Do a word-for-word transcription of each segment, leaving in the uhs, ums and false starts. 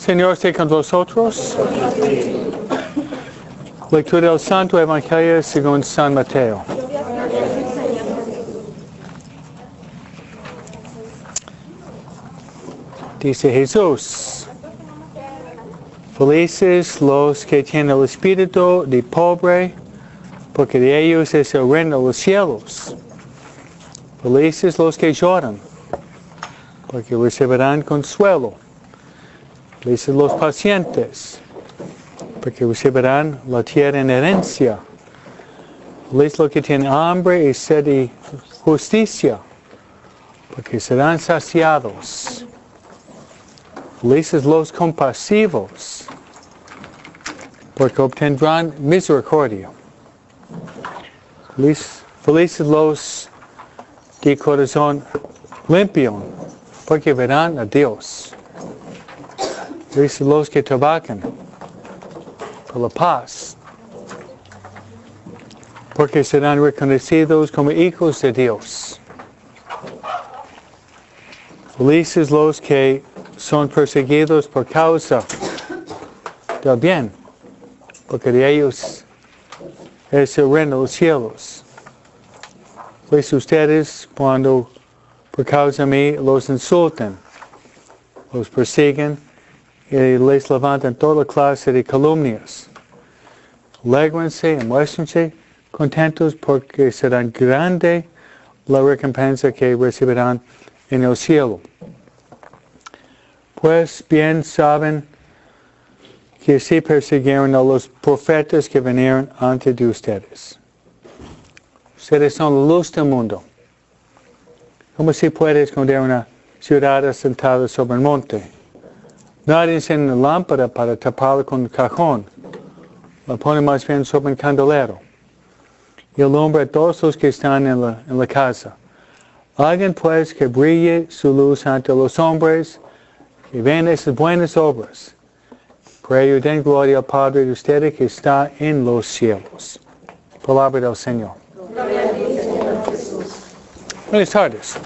Señor esté con vosotros. Lectura del Santo Evangelio según San Mateo. Dice Jesús: felices los que tienen el espíritu de pobre, porque de ellos es el reino de los cielos. Felices los que lloran, porque recibirán consuelo. Felices los pacientes, porque recibirán la tierra en herencia. Felices los que tienen hambre y sed de justicia, porque serán saciados. Felices los compasivos, porque obtendrán misericordia. Felices, felices los de corazón limpio, porque verán a Dios. Felices los que trabajan por la paz, porque serán reconocidos como hijos de Dios. Felices los que son perseguidos por causa del bien, porque de ellos es el reino de los cielos. Felices ustedes cuando por causa de mí los insultan, los persiguen y les levantan toda clase de calumnias. Alégrense y muéstrense contentos, porque serán grande la recompensa que recibirán en el cielo. Pues bien saben que así persiguieron a los profetas que vinieron antes de ustedes. Ustedes son la luz del mundo. ¿Cómo se puede esconder una ciudad asentada sobre el monte? Nadie enciende una lámpara para taparla con un cajón. La pone más bien sobre un candelero y alumbra a todos los que están en la, en la casa. Hagan pues que brille su luz ante los hombres, que vean esas buenas obras. Por ello den gloria al Padre de ustedes que está en los cielos. Palabra del Señor. Buenas tardes.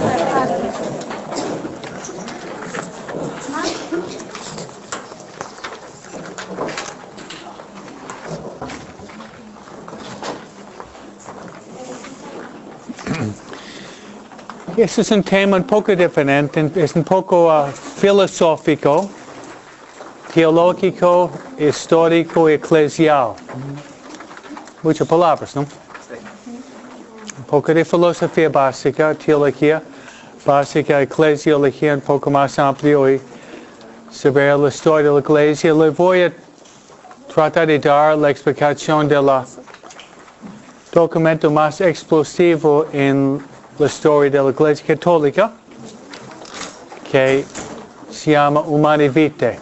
Este es un tema un poco diferente, es un poco uh, filosófico, teológico, histórico y eclesial. Muchas palabras, ¿no? Un poco de filosofía básica, teología básica, eclesiología un poco más amplio y saber la historia de la iglesia. Le voy a tratar de dar la explicación del documento más explosivo en la historia de la Iglesia Católica, que se llama Humanae Vitae.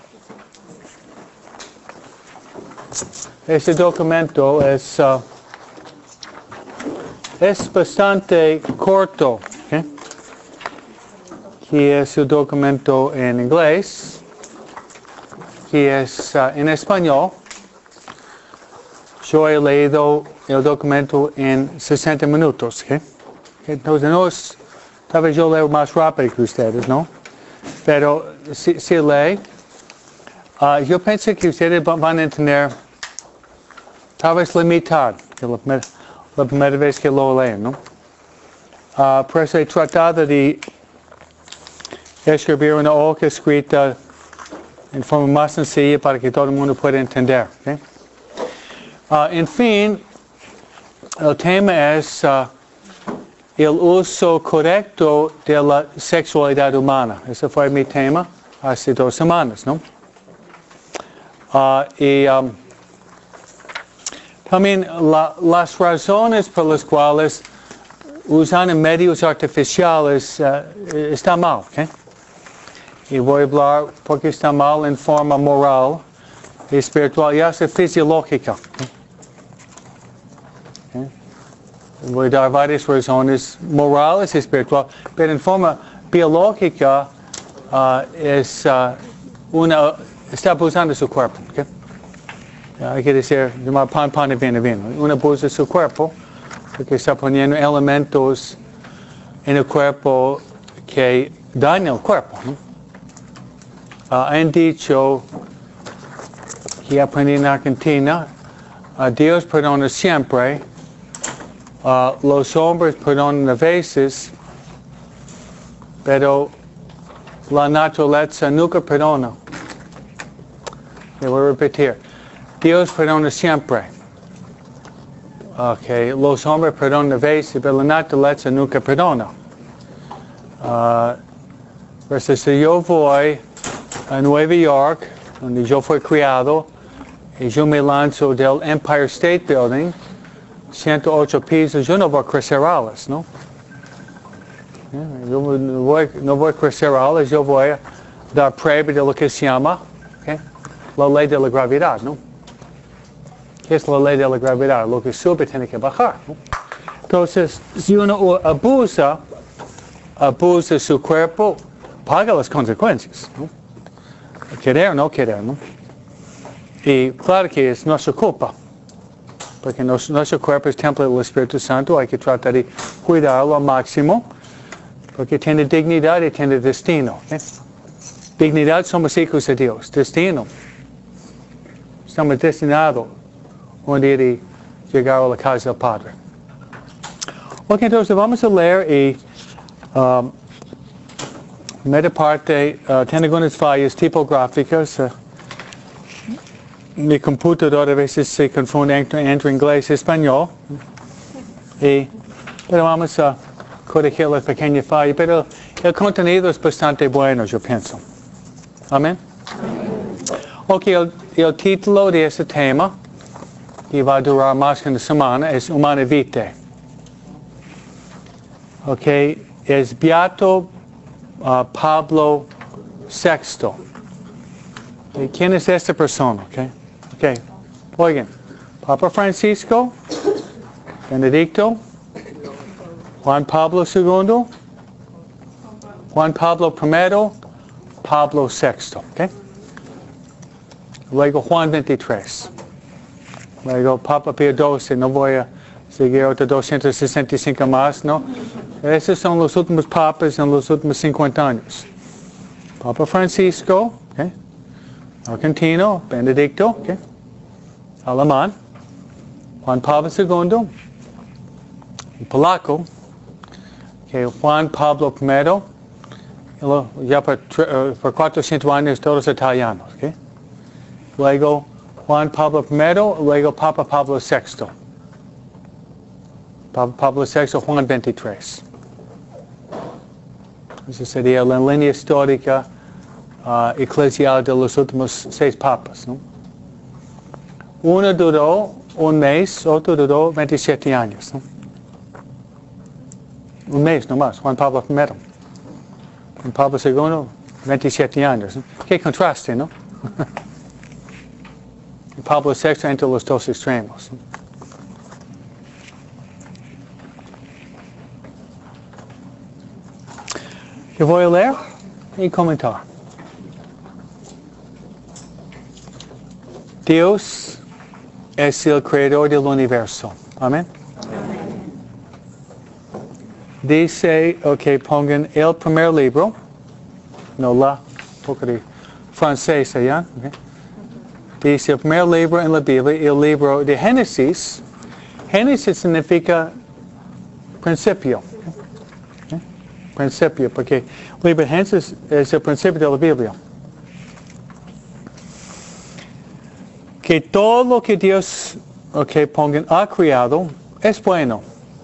Este documento es, uh, es bastante corto, ¿okay? Que es el documento en inglés, que es uh, en español. Yo he leído el documento en sesenta minutos, ¿okay? Entonces, no es, tal vez yo leo más rápido que ustedes, ¿no? Pero si, si lee, uh, yo pienso que ustedes van a entender tal vez la mitad, que la, primer, la primera vez que lo leen, ¿no? Uh, por eso he tratado de escribir una hoja escrita en forma más sencilla para que todo el mundo pueda entender, ¿okay? Uh, en fin, el tema es Uh, el uso correcto de la sexualidad humana. Ese fue mi tema hace dos semanas, ¿no? Uh, y um, también la, las razones por las cuales usan medios artificiales uh, está mal, ¿okay? Y voy a hablar porque está mal en forma moral y espiritual y hasta fisiológica, ¿okay? ¿Okay? Voy a dar varias razones morales y espirituales, pero en forma biológica uh, es uh, una, está abusando su cuerpo. ¿Okay? Uh, hay que decir, llamar pan, pan y vino, vino. Una abusa su cuerpo porque está poniendo elementos en el cuerpo que dañan el cuerpo, ¿no? uh, han dicho que aprendí en Argentina, uh, Dios perdona siempre, uh, los hombres perdonan a veces, pero la naturaleza nunca perdona. Le voy a repetir. Dios perdona siempre. Okay. Los hombres perdonan a veces, pero la naturaleza nunca perdona. Uh, Entonces, si yo voy a Nueva York, donde yo fui criado, y yo me lanzo del Empire State Building, ciento ocho pisos, yo no voy a crecer alas, ¿no? Yo no voy, no voy a crecer alas, yo voy a dar prueba de lo que se llama, okay, la ley de la gravedad, ¿no? ¿Qué es la ley de la gravedad? Lo que sube tiene que bajar, ¿no? Entonces, si uno abusa, abusa su cuerpo, paga las consecuencias, ¿no? Querer o no querer, ¿no? Y claro que es nuestra culpa, porque nos, nuestro cuerpo es templo del Espíritu Santo, hay que tratar de cuidarlo al máximo, porque tiene dignidad y tiene destino. ¿eh? Dignidad, somos hijos de Dios. Destino, estamos destinados un día de llegar a la casa del Padre. Ok, entonces vamos a leer y um, media parte uh, tiene algunas fallas tipográficas. Uh, mi computadora a veces se confunde entre, entre inglés y español. Y, pero vamos a corregir las pequeñas fallas. Pero el contenido es bastante bueno, yo pienso. Amén. Ok, el, el título de este tema, que va a durar más que una semana, es Humanae Vitae. Ok, es Beato uh, Pablo sexto. Okay. ¿Quién es esta persona? Okay. Okay. Oigan, Papa Francisco, Benedicto, Juan Pablo segundo, Juan Pablo primero, Pablo sexto. Okay. Luego Juan veintitrés. Luego Papa Pío doce, no voy a seguir otros doscientos sesenta y cinco más, ¿no? Esos son los últimos papas en los últimos cincuenta años. Papa Francisco, okay. Argentino, Benedicto, okay. Alemán, Juan Pablo segundo, y polaco, okay. Juan Pablo primero, y lo, ya por, uh, por cuatrocientos años todos italianos. Okay. Luego Juan Pablo primero, luego Papa Pablo sexto. Papa Pablo sexto, Juan veintitrés. Esa sería la línea histórica uh, eclesial de los últimos seis papas, ¿no? Uno duró un mes, otro duró veintisiete años, ¿no? Un mes nomás, Juan Pablo primero. Juan Pablo segundo, veintisiete años, ¿no? Qué contraste, ¿no? Pablo sexto entre los dos extremos, ¿no? Yo voy a leer y comentar. Dios es el creador del universo. Amén. Dice, ok, pongan el primer libro, no la, un poco de francés allá. Okay. Dice el primer libro en la Biblia, el libro de Génesis. Génesis significa principio. Principio, porque el libro de Génesis es el principio de la Biblia. Que todo lo que Dios, ok, pongan, ha creado, es bueno.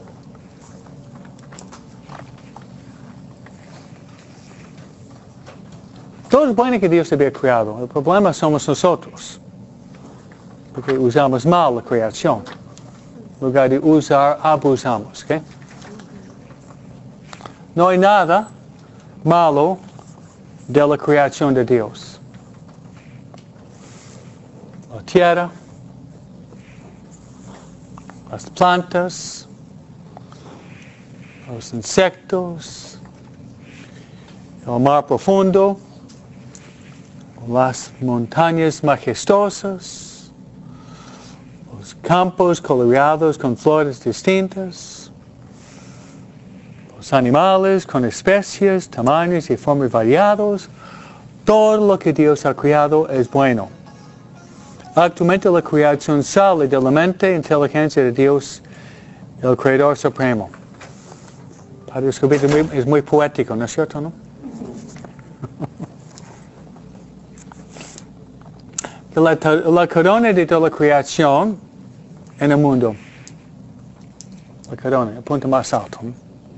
Todo es bueno que Dios había creado. El problema somos nosotros. Porque usamos mal la creación. En lugar de usar, abusamos. ¿Okay? No hay nada malo de la creación de Dios. La tierra, las plantas, los insectos, el mar profundo, las montañas majestuosas, los campos coloreados con flores distintas, los animales con especies, tamaños y formas variados. todo lo que Dios ha creado es bueno. Actualmente la creación sale de la mente e inteligencia de Dios, el Creador Supremo. Padre Escobedo es muy, es muy poético, ¿no es cierto, no? La, la corona de toda la creación en el mundo. La corona, el punto más alto. ¿no?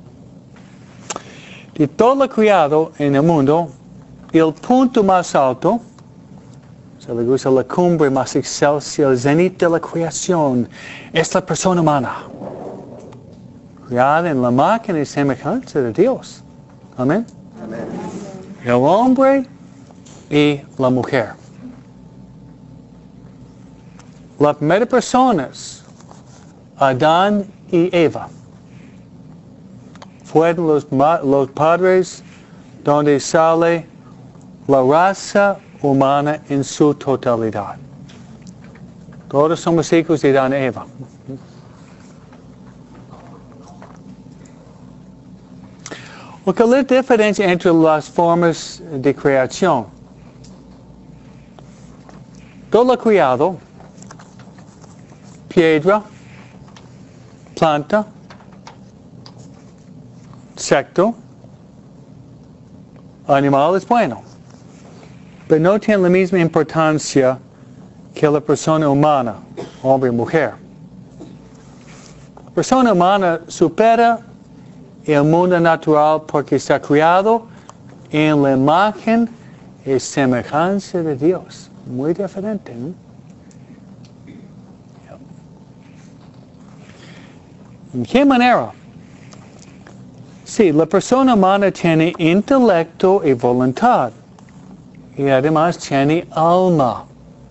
De todo lo creado en el mundo, el punto más alto, se le gusta la cumbre más excelsa, el zenit de la creación, es la persona humana. Creada en la imagen y semejanza de Dios. Amén. Amén. El hombre y la mujer. Las primeras personas, Adán y Eva, fueron los, los padres donde sale la raza humana en su totalidad. Todos somos hijos de Adán y Eva. Lo que es la diferencia entre las formas de creación. Todo lo creado, piedra, planta, insecto, animal es bueno, pero no tiene la misma importancia que la persona humana, hombre y mujer. La persona humana supera el mundo natural porque está creado en la imagen y semejanza de Dios. Muy diferente, ¿no? ¿En qué manera? Sí, la persona humana tiene intelecto y voluntad. Y además tiene alma.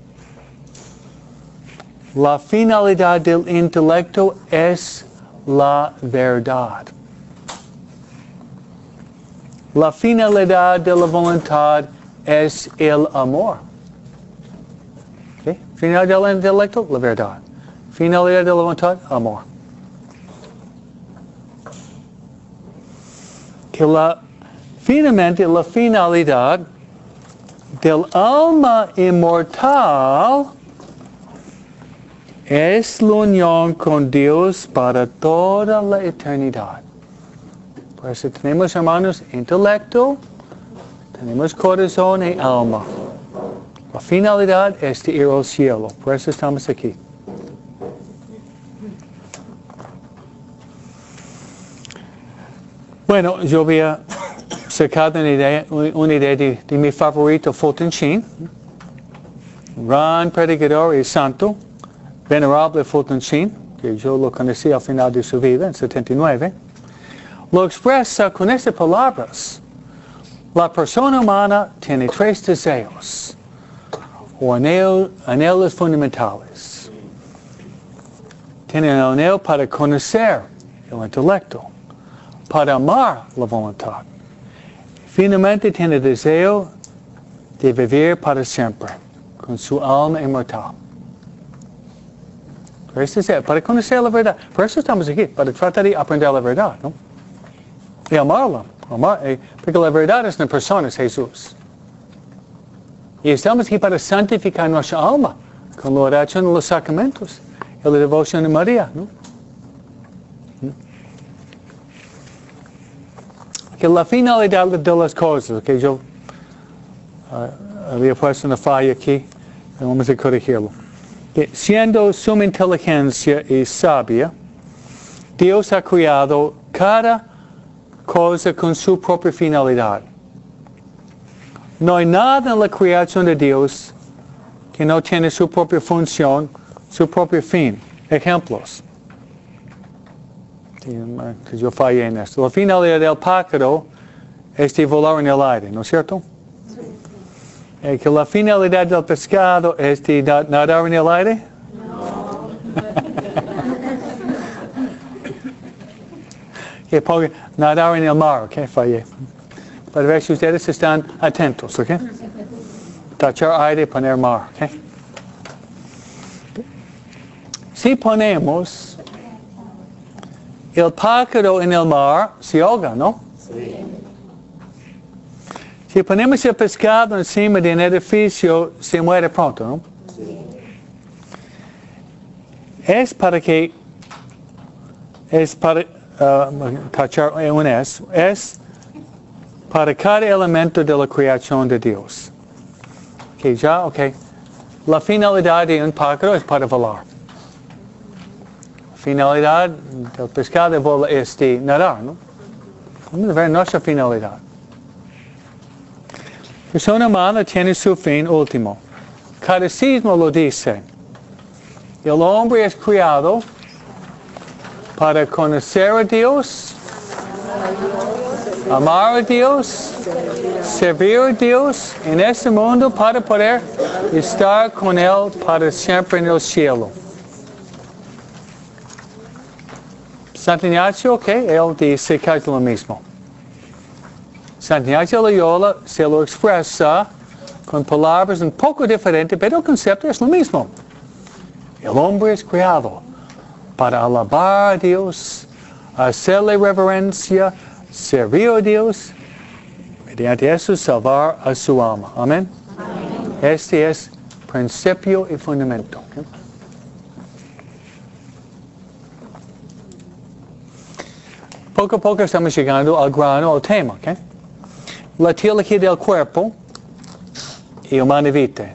La finalidad del intelecto es la verdad. La finalidad de la voluntad es el amor. ¿Okay? Finalidad del intelecto, la verdad. Finalidad de la voluntad, amor. Que la, finalmente la finalidad del alma inmortal es la unión con Dios para toda la eternidad. Por eso tenemos, hermanos, intelecto, tenemos corazón y alma. La finalidad es de ir al cielo. Por eso estamos aquí. Bueno, yo voy a sacar una idea, una idea de, de mi favorito, Fulton Sheen. Gran predicador y santo, venerable Fulton Sheen, que yo lo conocí al final de su vida, en setenta y nueve. Lo expresa con estas palabras. La persona humana tiene tres deseos, o anhel, anhelos fundamentales. Tiene el anhelo para conocer el intelecto, para amar la voluntad. Finalmente tiene el deseo de vivir para siempre, con su alma inmortal. Para conocer la verdad. Por eso estamos aquí, para tratar de aprender la verdad, ¿no? Y amarla. Amar, eh, porque la verdad es una persona, es Jesús. Y estamos aquí para santificar nuestra alma, con la oración de los sacramentos, y la devoción de María, ¿no? Que la finalidad de las cosas, que yo uh, había puesto una falla aquí, vamos a corregirlo. Que siendo suma inteligencia y sabia, Dios ha creado cada cosa con su propia finalidad. No hay nada en la creación de Dios que no tiene su propia función, su propio fin. Ejemplos. Yo fallé en esto. La finalidad del pájaro es de volar en el aire, ¿no es cierto? Sí. Eh, que la finalidad del pescado es de nadar en el aire. No. Que ponga nadar en el mar, ¿ok? Fallé. Para ver si ustedes están atentos, ¿ok? Tachar aire y poner mar, ¿ok? Si ponemos el pájaro en el mar, se ahoga, ¿no? Sí. Si ponemos el pescado encima de un edificio, se muere pronto, ¿no? Sí. Es para que, es para, uh, tachar un es, es para cada elemento de la creación de Dios. Ok, ya, ok. La finalidad de un pájaro es para volar. La finalidad del pescado de volar es de nadar, ¿no? Vamos a ver nuestra finalidad. La persona humana tiene su fin último. Catecismo lo dice. El hombre es criado para conocer a Dios, amar a Dios, servir a Dios en este mundo para poder estar con Él para siempre en el cielo. Santo Ignacio, ok, él dice que es lo mismo. Santo Ignacio de Loyola se lo expresa con palabras un poco diferentes, pero el concepto es lo mismo. El hombre es creado para alabar a Dios, hacerle reverencia, servir a Dios, mediante eso salvar a su alma. Amén. Amén. Este es principio y fundamento. ¿Okay? Poco a poco estamos llegando al grano, al tema. ¿Okay? La teología del cuerpo y humana vitae.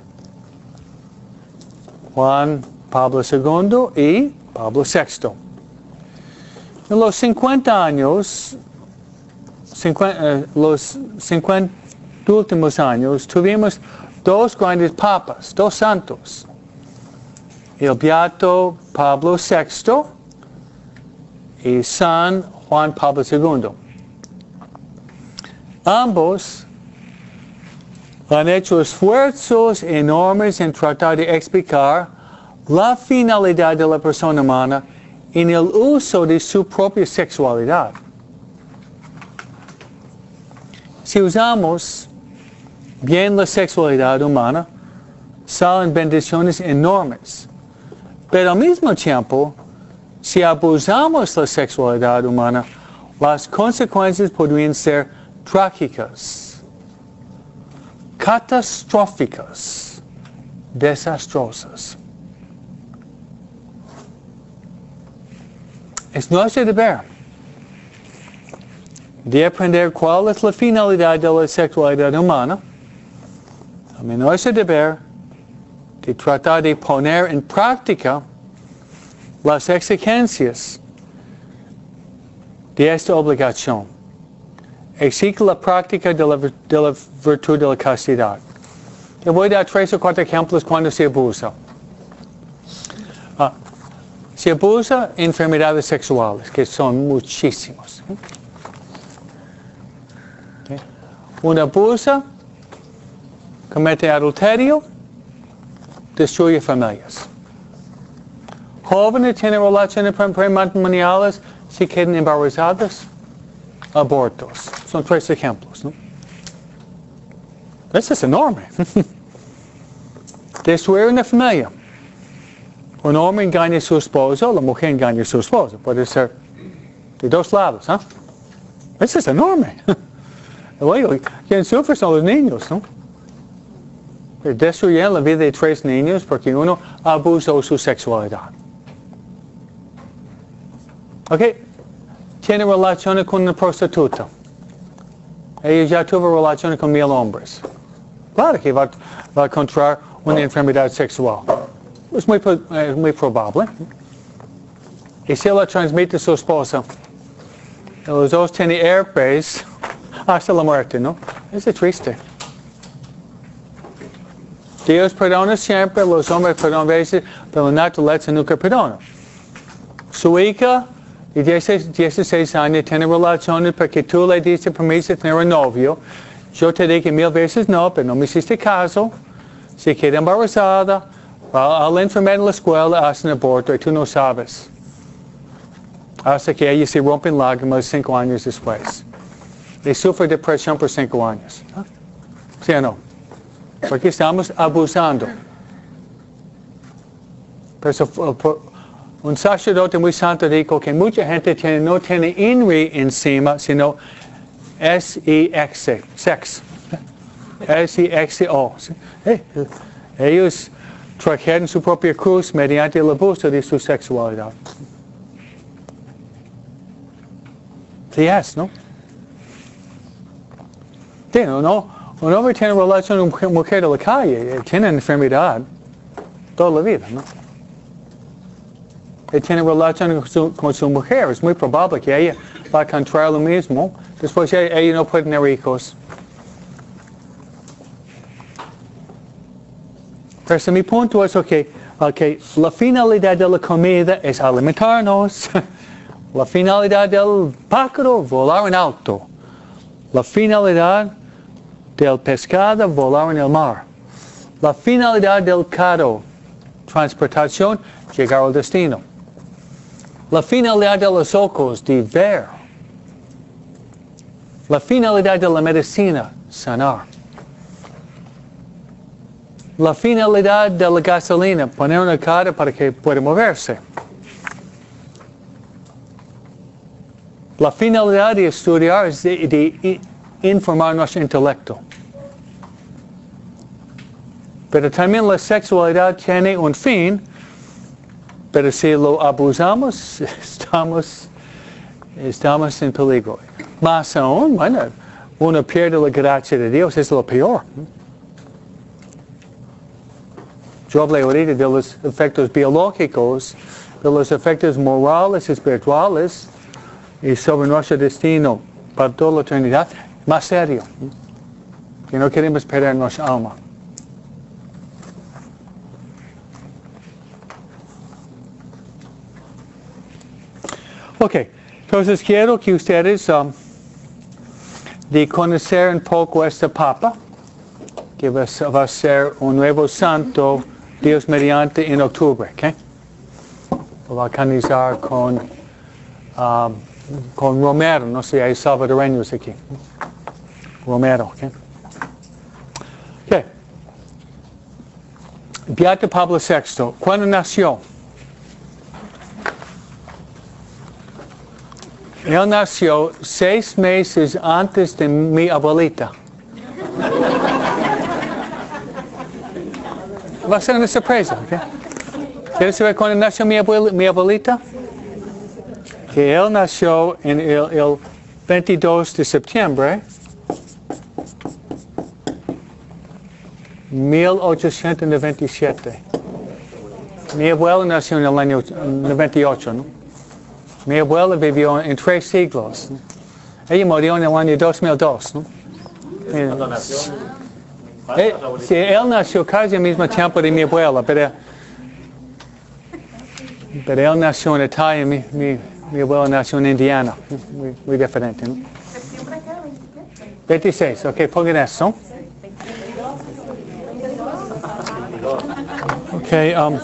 Juan Pablo segundo y Pablo sexto. En los cincuenta años, cincuenta, eh, los cincuenta últimos años, tuvimos dos grandes papas, dos santos. El beato Pablo sexto y San Juan Pablo segundo. Ambos han hecho esfuerzos enormes en tratar de explicar la finalidad de la persona humana en el uso de su propia sexualidad. Si usamos bien la sexualidad humana, salen bendiciones enormes. Pero al mismo tiempo, si abusamos la sexualidad humana, las consecuencias podrían ser trágicas, catastróficas, desastrosas. Es nuestro deber de aprender cuál es la finalidad de la sexualidad humana. También nuestro deber de tratar de poner en práctica las exigencias de esta obligación. Exige la práctica de la, de la virtud de la castidad. Te voy a dar tres o cuatro ejemplos cuando se abusa. Ah, se abusa enfermedades sexuales, que son muchísimos. ¿Okay? Una abusa, comete adulterio, destruye familias. Jóvenes tienen relaciones prematrimoniales, se quedan embarazadas, abortos. Son tres ejemplos, ¿no? Eso es enorme. Destruir una familia. Un hombre engaña a su esposo, la mujer engaña a su esposo. Puede ser de dos lados, ¿eh? Eso es enorme. Luego, quien sufre son los niños, ¿no? Destruyen la vida de tres niños porque uno abusó de su sexualidad. Ok, tiene relaciones con una prostituta. Ella ya tuvo relaciones con mil hombres. Claro que va, va a contraer una enfermedad sexual. Es muy, es muy probable. Y si la transmite a su esposa, los dos tienen herpes hasta la muerte, ¿no? Es triste. Dios perdona siempre, los hombres perdonan a veces, pero la naturaleza nunca perdona. Su hija de dieciséis años tiene relaciones porque tú le diste permiso de tener un novio. Yo te dije mil veces no, pero no me hiciste caso. Se queda embarazada, va a la enfermera en la escuela, hace un aborto y tú no sabes. Hasta que ella se rompe en lágrimas cinco años después. Y sufre depresión por cinco años. ¿Sí o no? Porque estamos abusando. Pero un sacerdote muy santo dijo que mucha gente tiene, no tiene I N R I encima, sino S I X, sex. S I X O. Eh, ellos trajeron su propia cruz mediante el abuso de su sexualidad. Sí es, ¿no? Sí, no, un hombre tiene relación con una mujer de la calle, tiene enfermedad toda la vida, ¿no? Él tiene relación con su, con su mujer, es muy probable que ella va a encontrar lo mismo. Después ella, ella no puede tener hijos. Pero mi punto es que okay, la finalidad de la comida es alimentarnos. La finalidad del pájaro, volar en alto. La finalidad del pescado, volar en el mar. La finalidad del carro, transportación, llegar al destino. La finalidad de los ojos, de ver. La finalidad de la medicina, sanar. La finalidad de la gasolina, poner una carga para que pueda moverse. La finalidad de estudiar es de, de informar nuestro intelecto. Pero también la sexualidad tiene un fin, pero si lo abusamos, estamos, estamos en peligro. Más aún, bueno, uno pierde la gracia de Dios, es lo peor. Yo hablé ahorita de los efectos biológicos, de los efectos morales y espirituales, y sobre nuestro destino para toda la eternidad, más serio, que no queremos perder nuestra alma. Ok, entonces quiero que ustedes um, de conocer un poco a este Papa, que va, va a ser un nuevo santo, Dios mediante, en octubre, ¿ok? Lo va a canonizar con, um, con Romero, no sé, hay salvadoreños aquí. Romero, ¿ok? Ok. Beato Pablo sexto, ¿cuándo nació? Él nació seis meses antes de mi abuelita. Va a ser una sorpresa, ¿ok? ¿Quieres saber cuándo nació mi, abuel mi abuelita? Que él nació en el, el veintidós de septiembre de mil ochocientos noventa y siete. Mi abuelo nació en el año noventa y ocho, ¿no? Mi abuela vivió en tres siglos, ¿no? Ella murió en el año dos mil dos, ¿no? ¿Cuándo nació? Eh, sí, él nació casi al mismo tiempo de mi abuela, pero, pero él nació en Italia, mi, mi, mi abuela nació en Indiana, muy, muy diferente, ¿no? ¿Septiembre qué? ¿veintiqué? veintiséis, ok, pongan eso. Ok, um,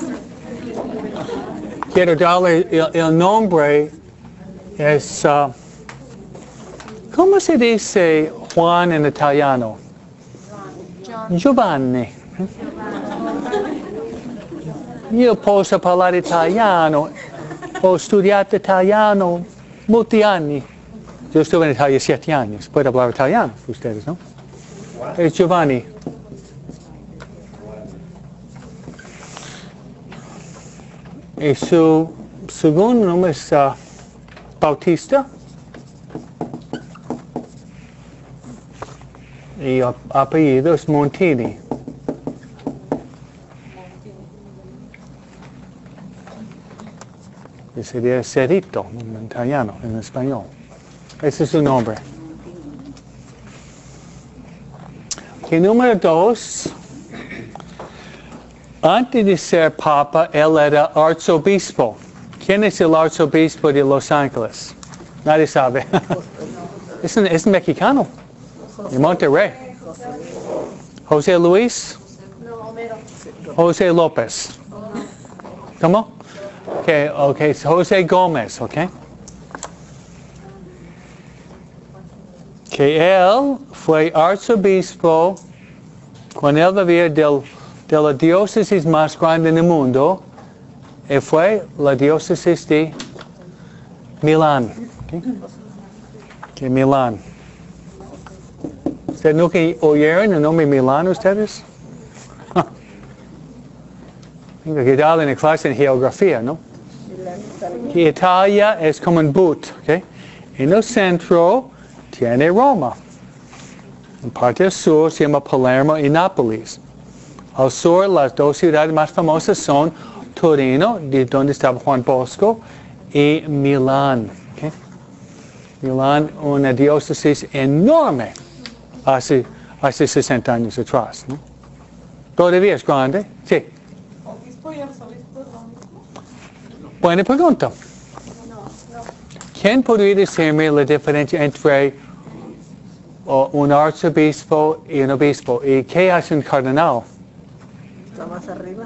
quiero darle el, el nombre, es, uh, ¿cómo se dice Juan en italiano? Giovanni. Io posso parlare italiano, ho studiato italiano molti anni. Yo estuve en Italia siete años, puedo hablar italiano, ustedes, ¿no? Es Giovanni. Y su segundo nombre es uh, Bautista. Y uh, apellido es Montini. Y sería Cerrito en italiano, en español. Ese es su nombre. Y número dos. Antes de ser papa, él era arzobispo. ¿Quién es el arzobispo de Los Ángeles? Nadie sabe. es, un, es un mexicano. De Monterrey. José Luis. José López. ¿Cómo? Okay, okay. José Gómez, okay. Que él fue arzobispo cuando él vivía del de la diócesis más grande en el mundo, y fue la diócesis de Milán. ¿Okay? Que Milán. ¿Ustedes nunca oyeron el nombre Milán ustedes? Venga, que tal en la clase en geografía, ¿no? Que Italia es como un boot, ¿ok? En el centro tiene Roma. En parte del sur se llama Palermo y Nápoles. Al sur las dos ciudades más famosas son Torino, de donde estaba Juan Bosco, y Milán. ¿Okay? Milán, una diócesis enorme hace, hace sesenta años atrás, ¿no? Todavía es grande, sí. ¿Obispo y arzobispo es lo mismo? Buena pregunta. No, no. ¿Quién podría decirme la diferencia entre uh, un arzobispo y un obispo? ¿Y qué hace un cardenal? Está más arriba.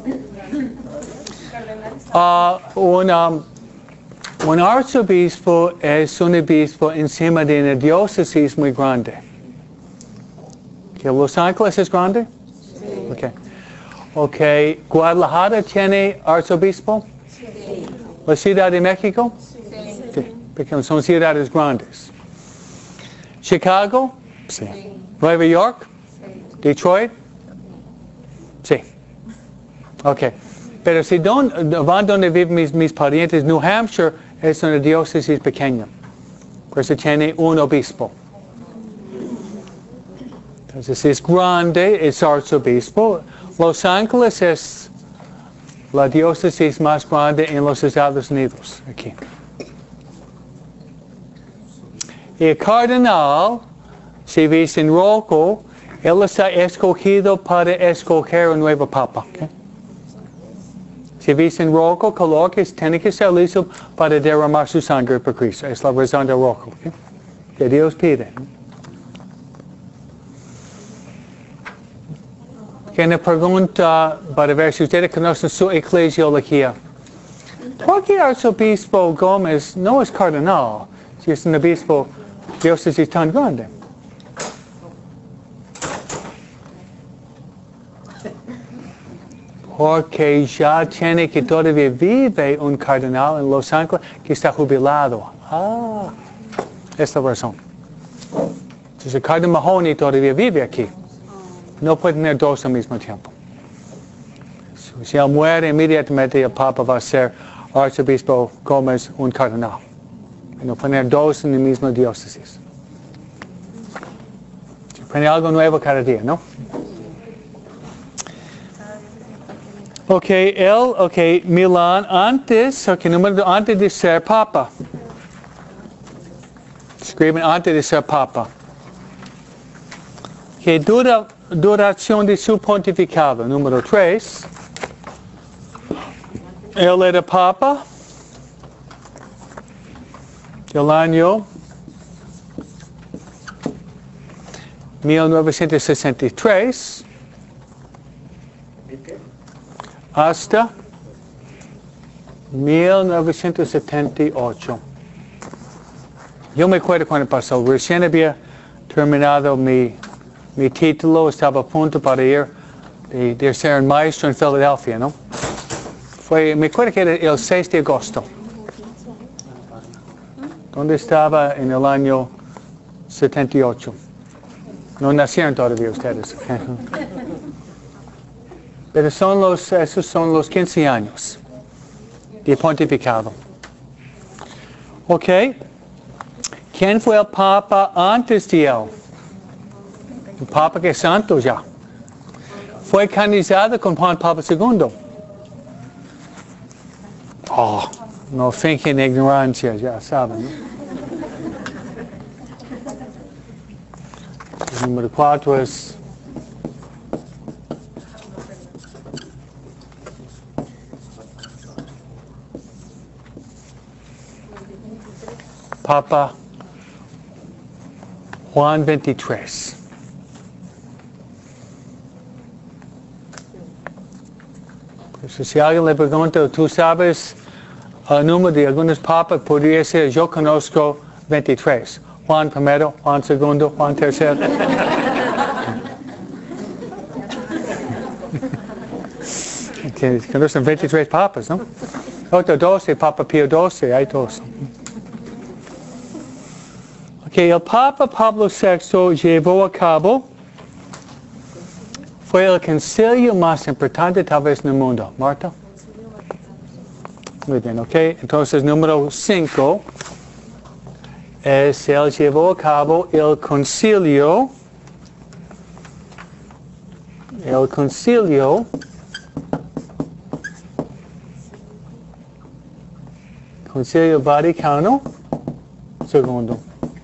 Uh, un, um, un arzobispo es un obispo encima de una diócesis muy grande. ¿Que Los Ángeles es grande? Sí. Okay. Okay. ¿Guadalajara tiene arzobispo? Sí. ¿La Ciudad de México? Sí. Sí, porque son ciudades grandes. ¿Chicago? Sí. Sí. ¿Nueva York? Sí. ¿Detroit? Sí. Ok. Pero si don, van donde viven mis, mis parientes, New Hampshire es una diócesis pequeña. Por eso tiene un obispo. Entonces es grande, es arzobispo. Los Ángeles es la diócesis más grande en los Estados Unidos. Aquí. El cardenal, si ves en rojo, él está escogido para escoger un nuevo papa. ¿Okay? Si ves en rojo, color que tiene que ser listo para derramar su sangre por Cristo. Es la razón de rojo. ¿Okay? Que Dios pide. Que me pregunta para ver si ustedes conocen su eclesiología. ¿Por qué arzobispo Gómez no es cardenal si es un obispo diócesis tan grande? Porque ya tiene que todavía vive un cardenal en Los Ángeles que está jubilado. Ah, esta es la razón. Entonces el cardenal Mahoney todavía vive aquí. No puede tener dos al mismo tiempo. Si él muere, inmediatamente el Papa va a ser arzobispo Gómez un cardenal. No puede tener dos en la misma diócesis. Se aprende algo nuevo cada día, ¿no? Ok, él, ok, Milán, antes, ok, número antes de ser Papa. Escriben antes de ser Papa. Que dura, duración de su pontificado, número tres. Él era Papa del año mil novecientos sesenta y tres hasta mil novecientos setenta y ocho. Yo me acuerdo cuando pasó, recién había terminado mi, mi título, estaba a punto para ir de, de ser un maestro en Filadelfia, ¿no? Fue, me acuerdo que era el seis de agosto. ¿Dónde estaba en el año setenta y ocho? No nacieron todavía ustedes. Pero son los, esos son los quince años de pontificado. Ok. ¿Quién fue el Papa antes de él? El Papa que es santo ya. Fue canonizado con Juan Pablo segundo. Oh, no fingen ignorancia, ya saben, ¿no? El número cuatro es Papa Juan veintitrés. Pues si alguien le pregunta, ¿tú sabes el número de algunos papas? Podría ser, yo conozco veintitrés. Juan primero, Juan segundo, Juan tercero. Que conocen veintitrés papas, ¿no? Otro doce, Papa Pío doce, hay dos. Ok, que el Papa Pablo sexto llevó a cabo fue el concilio más importante tal vez en el mundo. Marta. Muy bien, ok. Entonces, número cinco es él llevó a cabo el concilio, el concilio Concilio Vaticano segundo.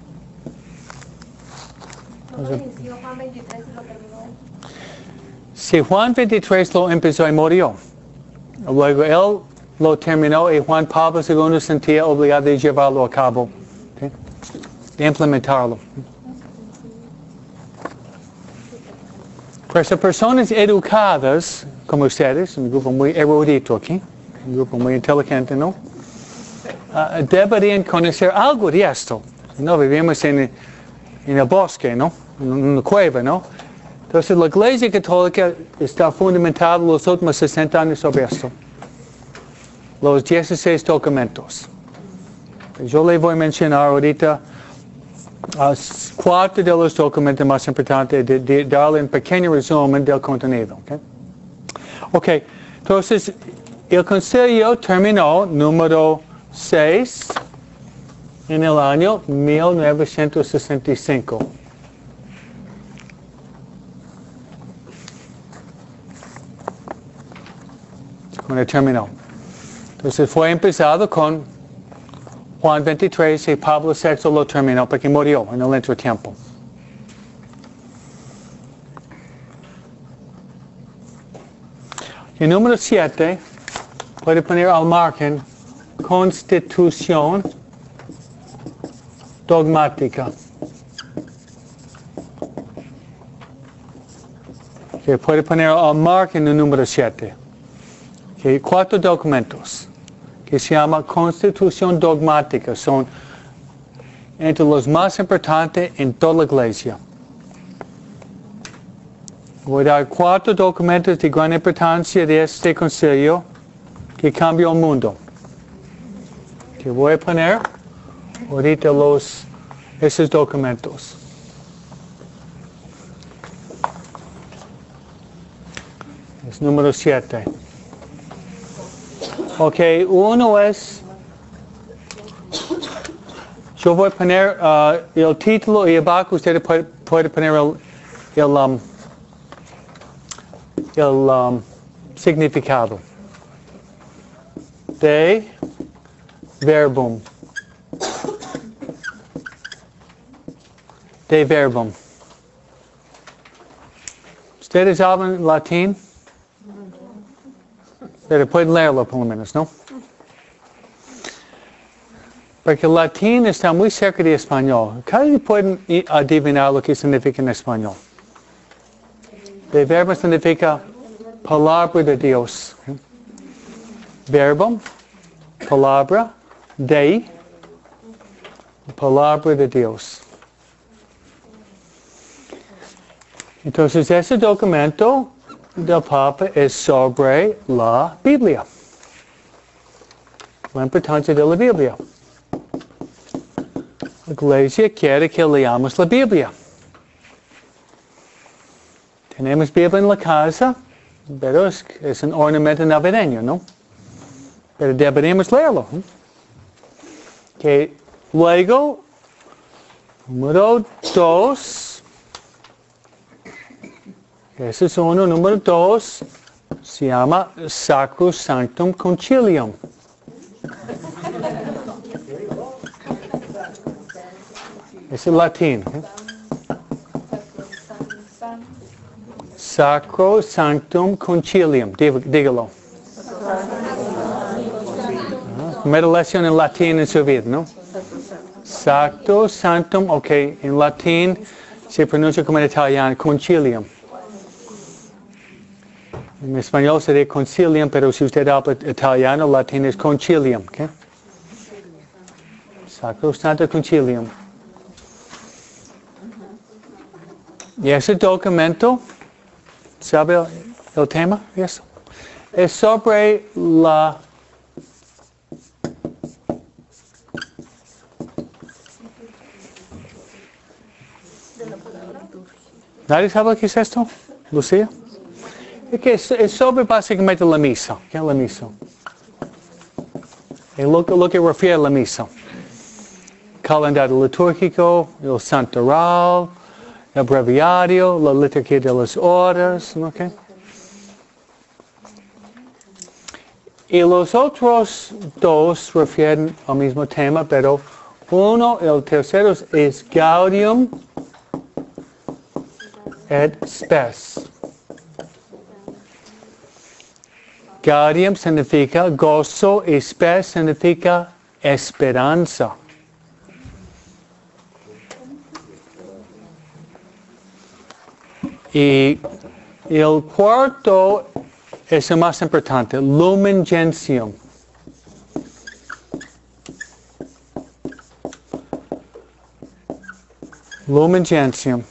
Entonces, Juan veintitrés y lo terminó. si Juan veintitrés lo empezó y murió, luego él lo terminó y Juan Pablo segundo sentía obligado de llevarlo a cabo, ¿okay? De implementarlo. Para personas educadas como ustedes, un grupo muy erudito aquí, un grupo muy inteligente, ¿no? Uh, deberían conocer algo de esto. No vivimos en, en el bosque, ¿no? En una cueva, ¿no? Entonces la Iglesia Católica está fundamentada los últimos sesenta años sobre esto. Los dieciséis documentos. Yo le voy a mencionar ahorita uh, cuatro de los documentos más importantes, de, de darle un pequeño resumen del contenido. ¿Okay? Ok, entonces el concilio terminó número seis en el año mil novecientos sesenta y cinco. Cuando terminó. Entonces fue empezado con Juan veintitrés y Pablo sexto lo terminó porque murió en el entretiempo. Y número siete, puede poner al margen Constitución dogmática. Que puede poner al margen el número siete. Que cuatro documentos que se llama Constitución dogmática son entre los más importantes en toda la Iglesia. Voy a dar cuatro documentos de gran importancia de este concilio que cambió el mundo. Que voy a poner ahorita los, esos documentos. Es número siete. Ok, uno es, yo voy a poner uh, el título y abajo usted puede, puede poner el, el, um, el um, significado. De verbum. De verbum. ¿Ustedes hablan latín? Pero pueden leerlo por lo menos, ¿no? Porque el latín está muy cerca de español. ¿Cada pueden adivinar lo que significa en español? De verbo significa palabra de Dios. Verbum, palabra, de, palabra de Dios. Entonces ese documento del Papa es sobre la Biblia. La importancia de la Biblia. La Iglesia quiere que leamos la Biblia. Tenemos Biblia en la casa, pero es, es un ornamento navideño, ¿no? Pero deberíamos leerlo. ¿eh? Que luego, número dos, ese es uno. Número dos se llama Sacrosanctum Concilium. Es el latín. ¿eh? Sacrosanctum Concilium. Dígalo. Primera lección en latín en su vida, ¿no? Sacrosanctum, ok, en latín se pronuncia como en italiano, concilium. En español sería concilium, pero si usted habla italiano, latín es concilium. ¿Okay? Sacrosanctum Concilium. Y ese documento, ¿sabe el, el tema? Eso. Es sobre la ¿Nadie sabe lo que es esto? ¿Lucía? Es que es, es sobre básicamente la misa. ¿Qué es la misa? Es lo, lo que refiere a la misa. Calendario litúrgico, el santoral, el breviario, la liturgia de las horas. ¿Okay? Y los otros dos refieren al mismo tema, pero uno, el tercero es Gaudium et Spes. Gaudium significa gozo y Spes significa esperanza. Y el cuarto es el más importante, Lumen Gentium. Lumen Gentium.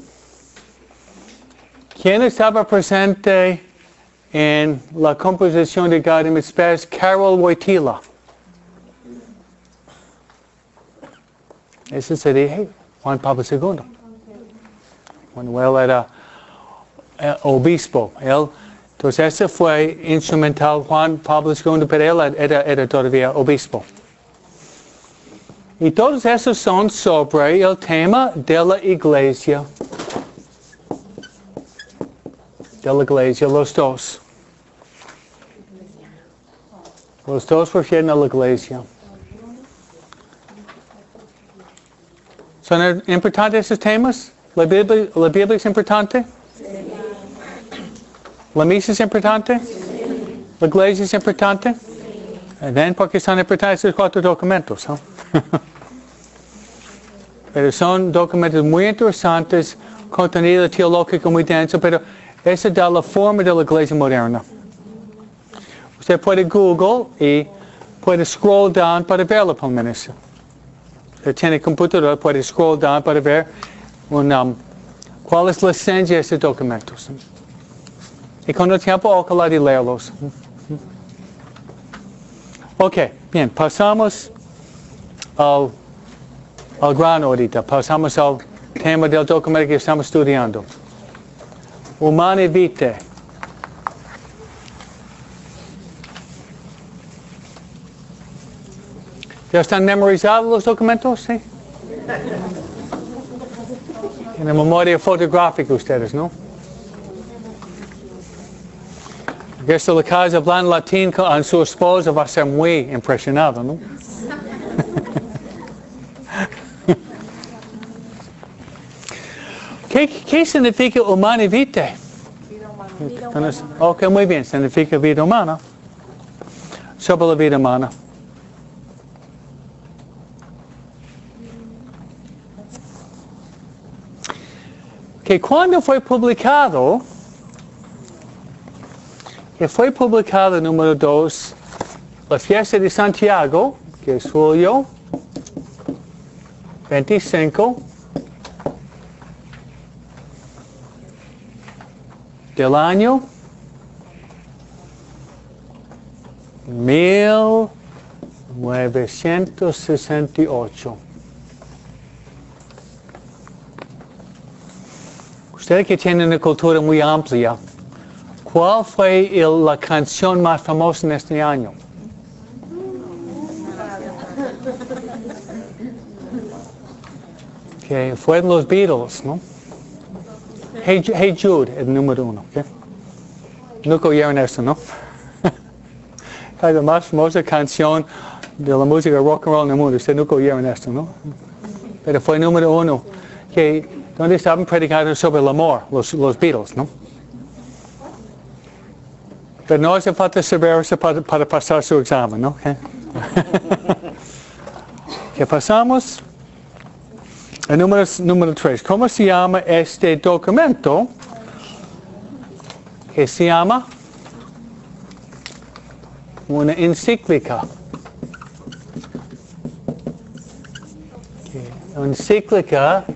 ¿Quién estaba presente en la composición de Gaudium et Spes? Karol Wojtyla. Ese sería Juan Pablo segundo. Cuando él era eh, obispo. Él, entonces ese fue instrumental Juan Pablo segundo, pero él era, era todavía obispo. Y todos esos son sobre el tema de la iglesia. De la iglesia, los dos. Los dos refieren a la iglesia. ¿Son importantes esos temas? ¿La Biblia, la Biblia es importante? ¿La misa es importante? ¿La iglesia es importante? ¿Ven por qué son importantes esos cuatro documentos? ¿no? Pero son documentos muy interesantes, contenido teológico muy denso, pero esa da la forma de la iglesia moderna. Usted puede Google y puede scroll down para verlo por lo menos. Usted tiene computador, puede scroll down para ver un, um, cuál es la esencia de estos documentos. Y con el tiempo, ojalá de leerlos. Ok, bien, pasamos al, al grano ahorita. Pasamos al tema del documento que estamos estudiando. Humanae Vitae. ¿Ya están memorizados los documentos? ¿Sí? En la memoria fotográfica ustedes, ¿no? Porque esto la casa hablando latín con su esposa va a ser muy impresionado, ¿no? ¿Qué, ¿Qué significa Humanae Vitae? Vida humana. Ok, muy bien, significa vida humana. Sobre la vida humana. Que cuando fue publicado, que fue publicado número dos, la fiesta de Santiago, que es julio veinticinco del año mil novecientos sesenta y ocho. Ustedes que tienen una cultura muy amplia, ¿cuál fue el, la canción más famosa en este año? Que fueron los Beatles, ¿no? Hey, hey Jude, el número uno. ¿Okay? Nunca oyeron esto, ¿no? Es la más famosa canción de la música rock and roll en el mundo. Ustedes nunca oyeron esto, ¿no? Pero fue el número uno. Que, donde estaban predicando sobre el amor, los, los Beatles, ¿no? Pero no hace falta saber eso para, para pasar su examen, ¿no? ¿Okay? ¿Qué pasamos? El número, número tres. ¿Cómo se llama este documento? Que se llama una encíclica. Okay. Encíclica.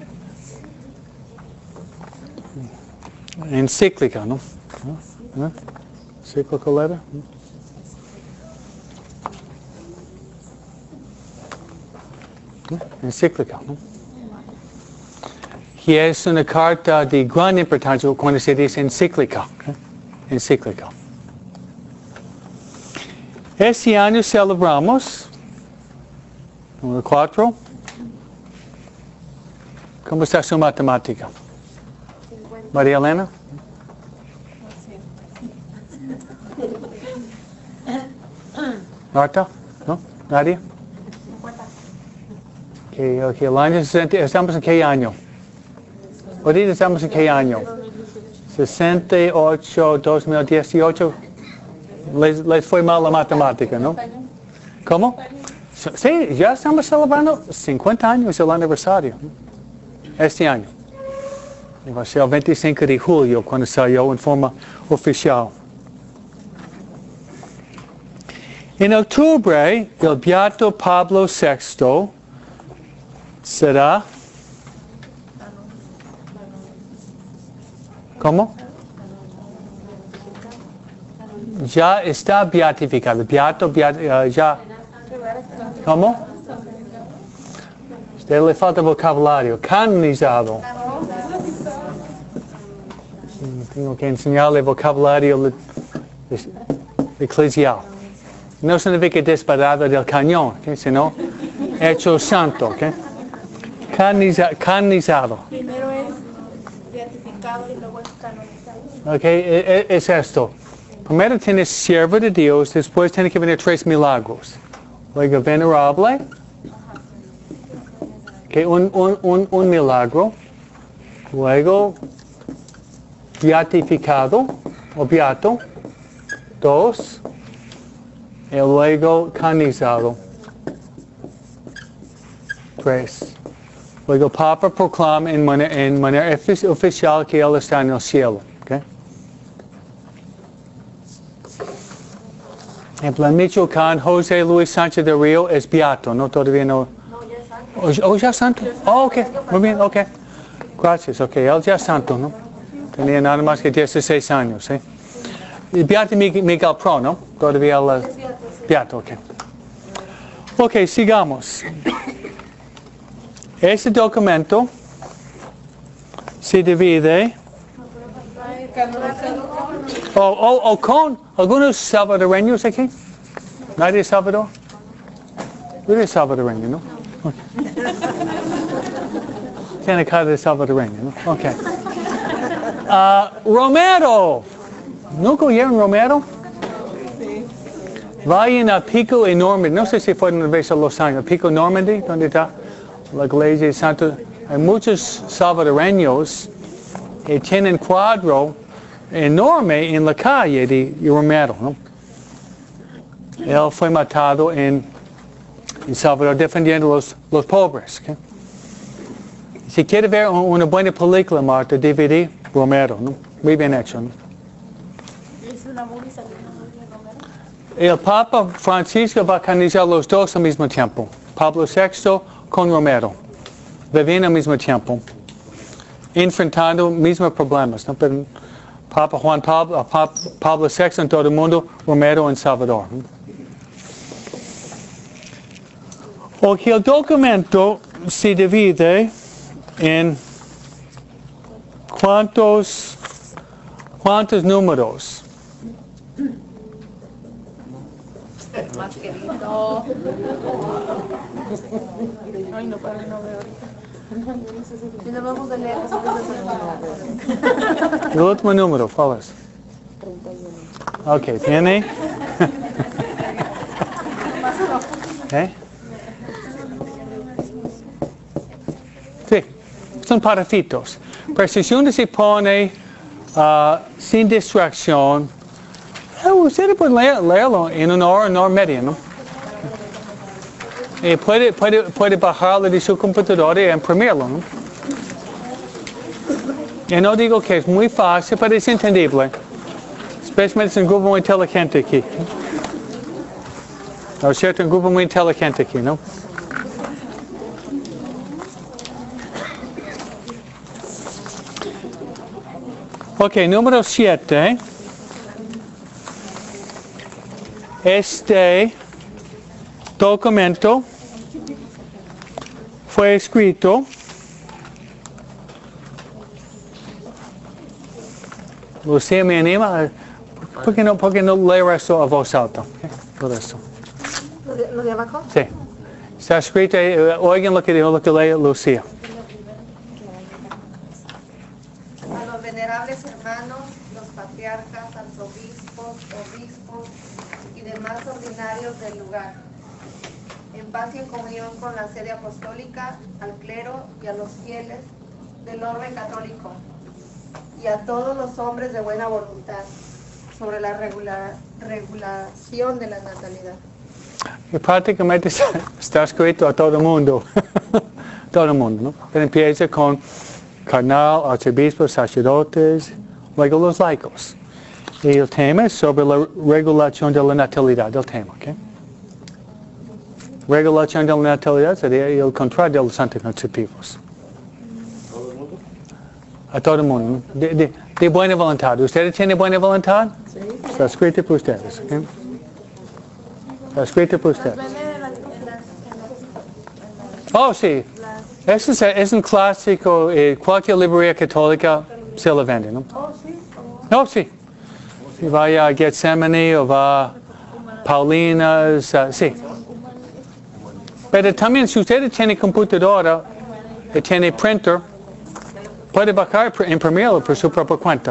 Encíclica, ¿no? ¿No? Cyclical letter. ¿No? Encíclica, ¿no? que es una carta de gran importancia cuando se dice encíclica. ¿Okay? Encíclica. Este año celebramos, número cuatro. ¿Cómo está su matemática? María Elena. Marta, ¿no? ¿Nadie? Okay, okay. El año sesenta, ¿estamos en qué año? Ahorita estamos en qué año? sesenta y ocho, dos mil dieciocho. Les, les fue mal la matemática, ¿no? ¿Cómo? Sí, ya estamos celebrando cincuenta años del aniversario. Este año. Va a ser el veinticinco de julio cuando salió en forma oficial. En octubre, el Beato Pablo sexto será... ¿Cómo? Ya está beatificado. Beato, beato uh, ya. ¿Cómo? A usted le falta vocabulario. Canonizado. Tengo que enseñarle vocabulario eclesial. No significa disparado del cañón, ¿okay? Sino hecho santo. ¿Okay? Canoniza, canonizado. Primero es beatificado y luego es canonizado. Okay, es, es esto. Primero tienes siervo de Dios, después tiene que venir tres milagros. Luego venerable. Okay, un, un, un, un milagro. Luego beatificado o beato. Dos. Y luego canonizado. Tres. Luego Papa proclama en manera, en manera oficial que Él está en el cielo. Okay? En Michoacán, José Luis Sánchez de Río es beato, ¿no? Todavía no. No, ya es santo. Oh, ya es santo. Oh, ok. Muy bien, ok. Gracias, ok. Él ya es santo, ¿no? Tenía nada más que dieciséis años, ¿eh? Y beato Miguel Pro, ¿no? Todavía él es beato, ok. Ok, sigamos. Este documento se divide o oh, oh, oh, con algunos salvadoreños aquí. ¿Nadie es Salvador? Tú eres salvadoreño, ¿no? Okay. Tiene cara de salvadoreño, ¿no? Ok. Uh, Romero. ¿Nunca oyeron Romero? Vayan a Pico y Normandy. No sé si fueron una vez a Los Ángeles. Pico Normandy, ¿dónde está? La iglesia de Santo. Hay muchos salvadoreños que tienen cuadro enorme en la calle de Romero, ¿no? Él fue matado en, en Salvador defendiendo los, los pobres. ¿Okay? Si quiere ver una buena película, Marta, D V D, Romero, ¿no? Muy bien hecho, ¿no? ¿Es una movie saliendo de Romero? El Papa Francisco va a canonizar los dos al mismo tiempo. Pablo sexto con Romero. Vivían al mismo tiempo. Enfrentando mismos problemas, ¿no? Pero Papa Juan Pablo, Papa, Pablo sexto en todo el mundo, Romero en Salvador. Ok, el documento se divide en cuántos, cuántos números. Más querido. Ay, no, para no veo ahorita. Si nos vamos a leer, El último número, ¿cuál es? treinta y uno. Ok, ¿tiene? ¿Eh? Sí, son parafitos. Precisión se pone uh, sin distracción. Eh, usted puede leer, leerlo en una hora, una hora media, ¿no? Y puede, puede, puede bajarlo de su computadora y imprimirlo, ¿no? Y no digo que es muy fácil, pero es entendible. Especialmente es un grupo muy inteligente aquí. ¿No es cierto? Un grupo muy inteligente aquí, ¿no? Ok, número siete. Este documento fue escrito Lucía me anima. ¿Por qué no, por qué no leer esto a voz alta? ¿Okay? Todo esto. ¿Lo de, lo de abajo? Sí. Está escrito, eh, oigan lo que dijo, lo que lee Lucía. A los venerables hermanos, los patriarcas, arzobispos, obispos y demás ordinarios del lugar, en paz y en comunión con la sede apostólica, al clero y a los fieles del orden católico, y a todos los hombres de buena voluntad, sobre la regula- regulación de la natalidad. Y prácticamente está, está escrito a todo el mundo. Todo el mundo, ¿no? Pero empieza con cardenal, arzobispos, sacerdotes, luego los laicos. Y el tema es sobre la regulación de la natalidad, el tema, ¿ok? Regulación de la natalidad sería el contrario de los anticonceptivos. ¿Todo el mundo? A todo el mundo, ¿no? de, de, de buena voluntad. ¿Ustedes tienen buena voluntad? Sí. Está escrito por ustedes, ¿ok? Está escrito por ustedes. Oh, sí. Eso es, es un clásico. Eh, cualquier librería católica se lo vende, ¿no? Oh, sí. No, sí. Si vaya a Gethsemane o va a Paulinas, uh, sí. Pero también si usted tiene computadora y tiene printer, puede bajar e imprimirlo por su propia cuenta.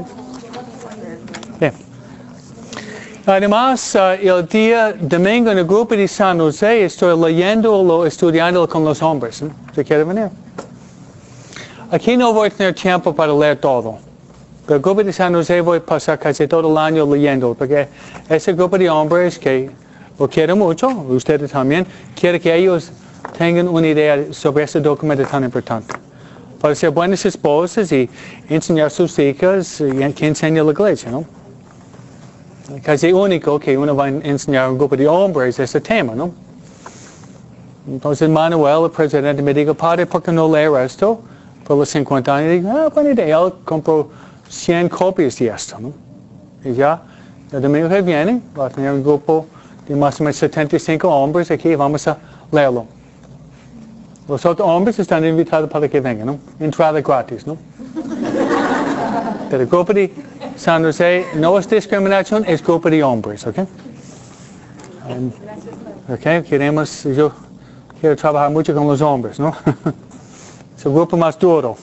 Bien. Además, uh, el día domingo en el grupo de San José estoy leyendo o estudiando con los hombres. ¿eh? ¿Se quiere venir? Aquí no voy a tener tiempo para leer todo. Pero el grupo de San José voy a pasar casi todo el año leyendo, porque ese grupo de hombres que lo quiero mucho, ustedes también, quiere que ellos tengan una idea sobre ese documento tan importante. Para ser buenas esposas y enseñar a sus hijas y que enseñe la iglesia, ¿no? Casi único que uno va a enseñar a un grupo de hombres ese tema, ¿no? Entonces Manuel, el presidente, me dijo, padre, ¿por qué no leer esto? Por los cincuenta años, y digo, ah, buena idea, él compró cien copias de esto, ¿no? Y ya, el domingo que viene, va a tener un grupo de más o menos setenta y cinco hombres aquí y vamos a leerlo. Los otros hombres están invitados para que vengan, ¿no? Entrada gratis, ¿no? Pero el grupo de San José no es discriminación, es grupo de hombres, ¿ok? Um, ok, queremos, yo quiero trabajar mucho con los hombres, ¿no? Es el grupo más duro.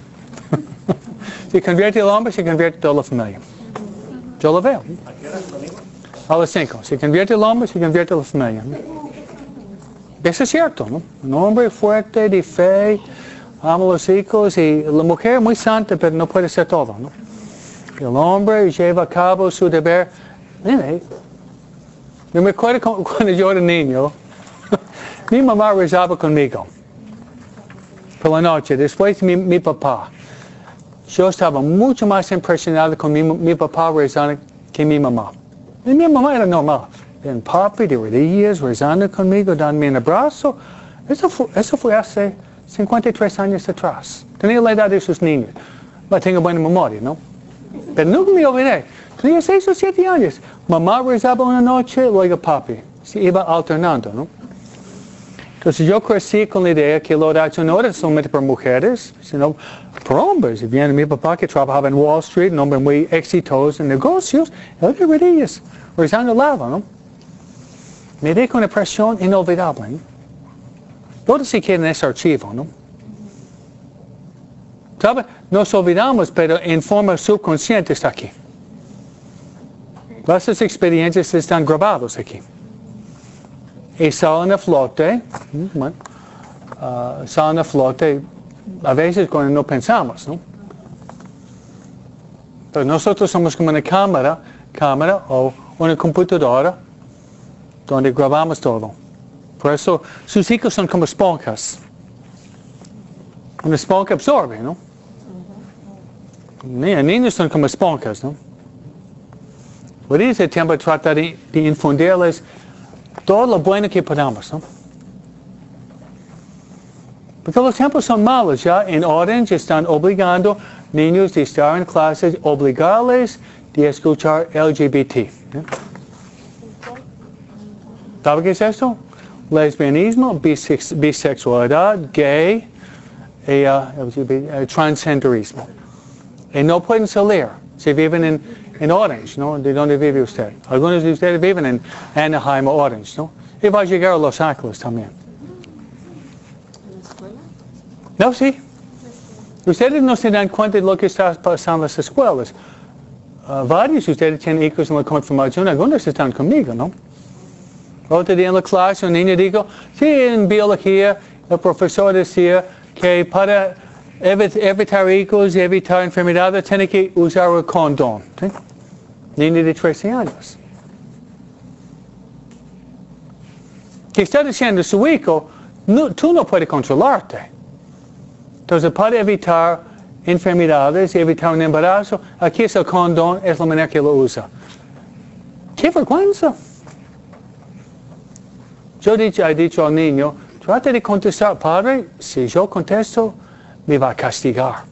Si convierte el hombre, se convierte toda la familia. Yo lo veo. ¿A qué hora es el domingo? A las cinco. Si convierte el hombre, se convierte la familia. Eso es cierto, ¿no? Un hombre fuerte, de fe, ama a los hijos, y la mujer muy santa, pero no puede ser todo, ¿no? El hombre lleva a cabo su deber. Mire, yo me acuerdo cuando yo era niño, mi mamá rezaba conmigo por la noche, después mi, mi papá. Yo estaba mucho más impresionado con mi, mi papá rezando que mi mamá. Y mi mamá era normal. En papi de rodillas, rezando conmigo, dándome un abrazo. Eso fue, eso fue hace cincuenta y tres años atrás. Tenía la edad de sus niños. Pero tengo buena memoria, ¿no? Pero nunca me olvidé. Tenía seis o siete años. Mamá rezaba una noche, luego papi. Se iba alternando, ¿no? Entonces yo crecí con la idea que la oración no era solamente por mujeres, sino por hombres. Y viene mi papá que trabajaba en Wall Street, un hombre muy exitoso en negocios, él de rodillas, rezando al lado, ¿no? Me dejó una impresión inolvidable, ¿no? Todo se queda en ese archivo, ¿no? ¿Sabe? Nos olvidamos, pero en forma subconsciente está aquí. Esas experiencias están grabadas aquí. Y salen a flote, bueno, uh, salen a flote a veces cuando no pensamos, ¿no? Pero nosotros somos como una cámara, cámara o una computadora donde grabamos todo. Por eso sus hijos son como esponjas. Una esponja absorbe, ¿no? Ni- Niños son como esponjas, ¿no? Ahorita es el tiempo de tratar de, de infundirles todo lo bueno que podamos, ¿no? Porque los tiempos son malos ya. En Orange están obligando niños de estar en clases, obligarles de escuchar L G B T. ¿eh? ¿Sabe qué es esto? Lesbianismo, bisex- bisexualidad, gay, y, uh, L G B T, uh, transgenderismo. Y no pueden salir Si viven en, en Orange, ¿no? ¿De dónde vive usted? Algunos de ustedes viven en Anaheim o Orange, ¿no? Y va a llegar a Los Ángeles también. ¿En la escuela? No, sí. Ustedes no se dan cuenta de lo que está pasando en las escuelas. Uh, varios de ustedes tienen hijos en la confirmación, algunos están conmigo, ¿no? Otro día en la clase un niño dijo, sí, en biología el profesor decía que para evitar hijos y evitar enfermedades tiene que usar el condón. ¿Sí? Niño de trece años. Que está diciendo su hijo, no, tú no puedes controlarte. Entonces, para evitar enfermedades y evitar un embarazo, aquí es el condón, es la manera que lo usa. ¡Qué vergüenza! Yo he dicho, he dicho al niño, trata de contestar, padre, si yo contesto, me va a castigar.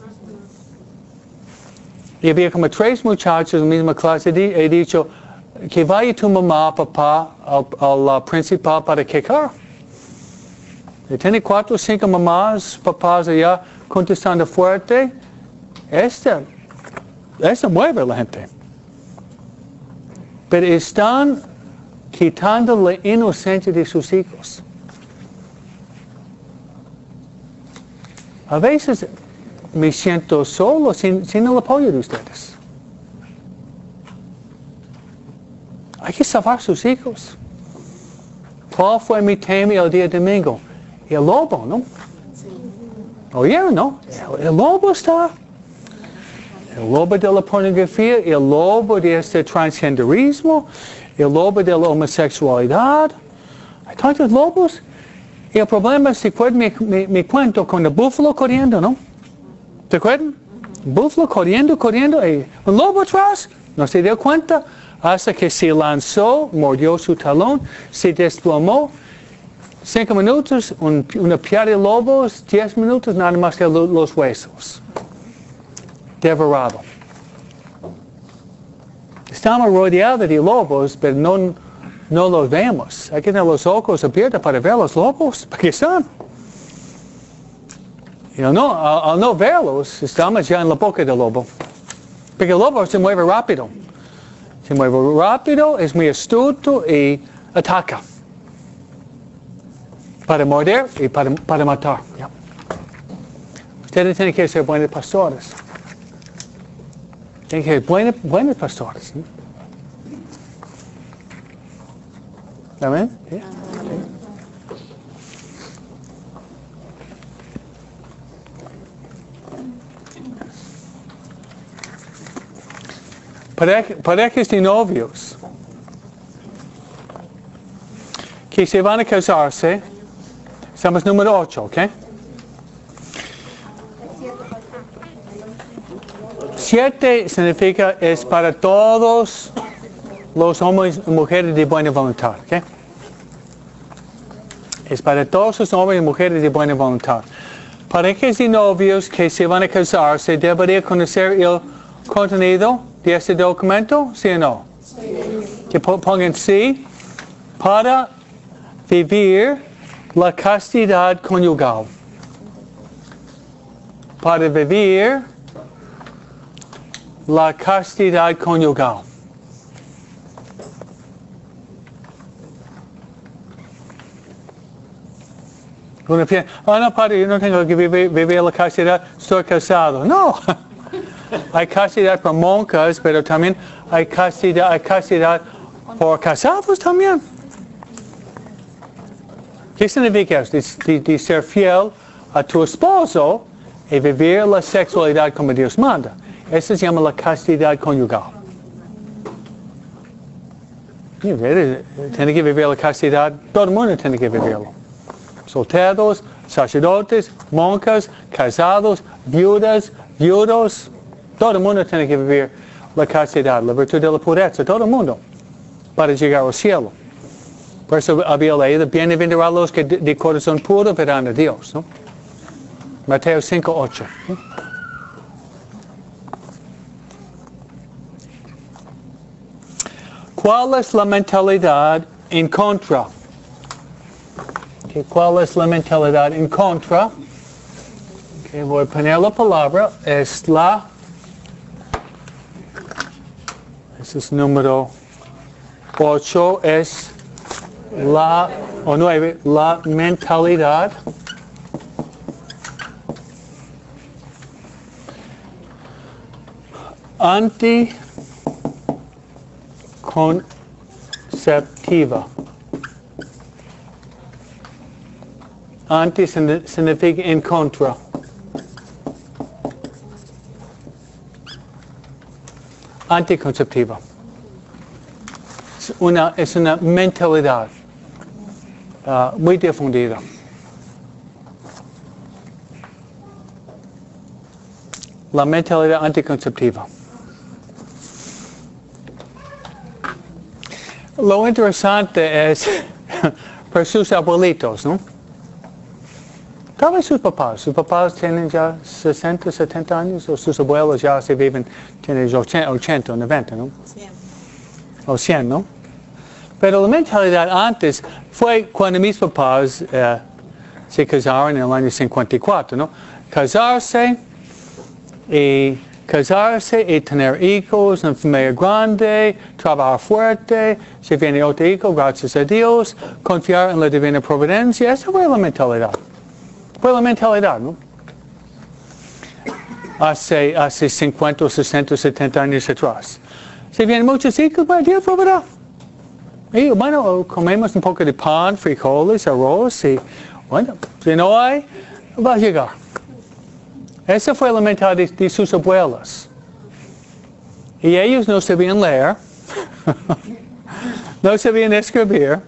Y había como tres muchachos en la misma clase, he dicho, que vaya tu mamá, papá, al, al principal para quejar. Y tiene cuatro o cinco mamás, papás allá, contestando fuerte. Este, este mueve a la gente. Pero están quitando la inocencia de sus hijos. A veces me siento solo sin, sin el apoyo de ustedes. Hay que salvar a sus hijos. ¿Cuál fue mi tema el día domingo? El lobo, ¿no? ¿Oyeron, no? El, el lobo está. El lobo de la pornografía, el lobo de este transgenderismo, el lobo de la homosexualidad. Hay tantos lobos. Y el problema es, ¿se acuerdan mi, mi, mi cuento con el búfalo corriendo, no? ¿Se acuerdan? El búfalo corriendo, corriendo, y un lobo atrás, no se dio cuenta, hasta que se lanzó, mordió su talón, se desplomó. Cinco minutos, un, una piara de lobos, diez minutos, nada más que los huesos. Devorado. Estamos rodeados de lobos, pero no, no los vemos. Hay que tener los ojos abiertos para ver los lobos, porque están. Y al no, al, al no verlos, estamos ya en la boca del lobo. Porque el lobo se mueve rápido. Se mueve rápido, es muy astuto y ataca. Para morder y para, para matar. Yeah. Ustedes tienen que ser buenos pastores. Tienen que ser buenos, buenos pastores. ¿Sí? ¿Amén? Yeah. Pare, parejas de novios que se van a casarse. Estamos número ocho, ¿ok? Siete significa es para todos los hombres y mujeres de buena voluntad, ¿ok? Es para todos los hombres y mujeres de buena voluntad. Parejas de novios que se van a casarse deberían conocer el contenido de este documento, ¿sí o no? Sí. Que pongan sí para vivir la castidad conyugal. Para vivir la castidad conyugal. Uno piensa, oh no, padre, yo no tengo que vivir, vivir la castidad, estoy casado. No. Hay castidad por monjas, pero también hay castidad, hay castidad por casados también. ¿Qué significa esto? De, de ser fiel a tu esposo y vivir la sexualidad como Dios manda. Eso se llama la castidad conyugal. Tiene que vivir la castidad, todo el mundo tiene que vivirlo. Solteros, sacerdotes, monjas, casados, viudas, viudos, todo el mundo tiene que vivir la castidad, la virtud de la pureza, todo el mundo, para llegar al cielo. Por eso había leído, bienaventurados los que de, de corazón puro verán a Dios, ¿no? Mateo cinco, ocho. ¿no? ¿Cuál es la mentalidad en contra? Okay, ¿cuál es la mentalidad en contra? Okay, voy a poner la palabra, es la Ese es número ocho, es la, o nueve, la mentalidad anticonceptiva. Anti significa en contra. Anticonceptiva. Es una, es una mentalidad uh, muy difundida. La mentalidad anticonceptiva. Lo interesante es para sus abuelitos, ¿no? Tal vez sus papás. Sus papás tienen ya sesenta, setenta años, o sus abuelos ya se viven, tienen ochenta, noventa, ¿no? cien. O cien, ¿no? Pero la mentalidad antes fue cuando mis papás eh, se casaron en el año cincuenta y cuatro, ¿no? Casarse y casarse y tener hijos, una familia grande, trabajar fuerte, si viene otro hijo, gracias a Dios, confiar en la divina providencia. Esa fue la mentalidad. Fue la mentalidad, ¿no? Hace, hace cincuenta, sesenta, setenta años atrás. Si vienen muchos hijos, bueno, Dios proveerá. Y bueno, comemos un poco de pan, frijoles, arroz, y bueno, si no hay, va a llegar. Esa fue la mentalidad de, de sus abuelas. Y ellos no sabían leer, no sabían escribir,